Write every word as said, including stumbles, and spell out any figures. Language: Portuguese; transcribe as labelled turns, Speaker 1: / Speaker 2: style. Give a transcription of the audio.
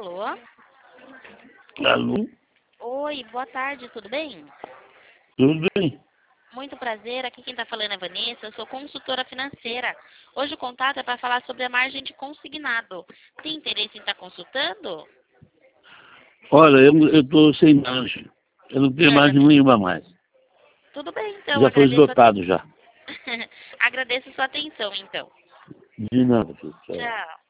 Speaker 1: Alô?
Speaker 2: Alô?
Speaker 1: Oi, boa tarde, tudo bem?
Speaker 2: Tudo bem?
Speaker 1: Muito prazer, aqui quem está falando é Vanessa, eu sou consultora financeira. Hoje o contato é para falar sobre a margem de consignado. Tem interesse em estar consultando?
Speaker 2: Olha, eu estou sem margem. Eu não tenho margem nenhuma mais.
Speaker 1: Tudo bem, então,
Speaker 2: Já foi
Speaker 1: agradeço a...
Speaker 2: esgotado já.
Speaker 1: agradeço a sua atenção, então.
Speaker 2: De nada, filho. Tchau.
Speaker 1: Tchau.